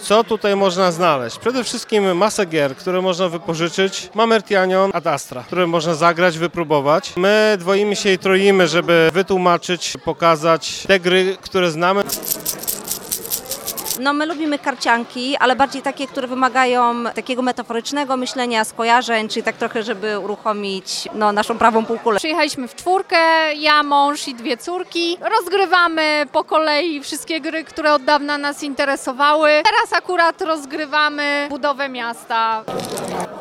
Co tutaj można znaleźć? Przede wszystkim masę gier, które można wypożyczyć. Mamy Earthianion, Ad Astra, które można zagrać, wypróbować. My dwoimy się i troimy, żeby wytłumaczyć, pokazać te gry, które znamy. No my lubimy karcianki, ale bardziej takie, które wymagają takiego metaforycznego myślenia, skojarzeń, czyli tak trochę, żeby uruchomić naszą prawą półkulę. Przyjechaliśmy w czwórkę, ja, mąż i 2 córki. Rozgrywamy po kolei wszystkie gry, które od dawna nas interesowały. Teraz akurat rozgrywamy budowę miasta.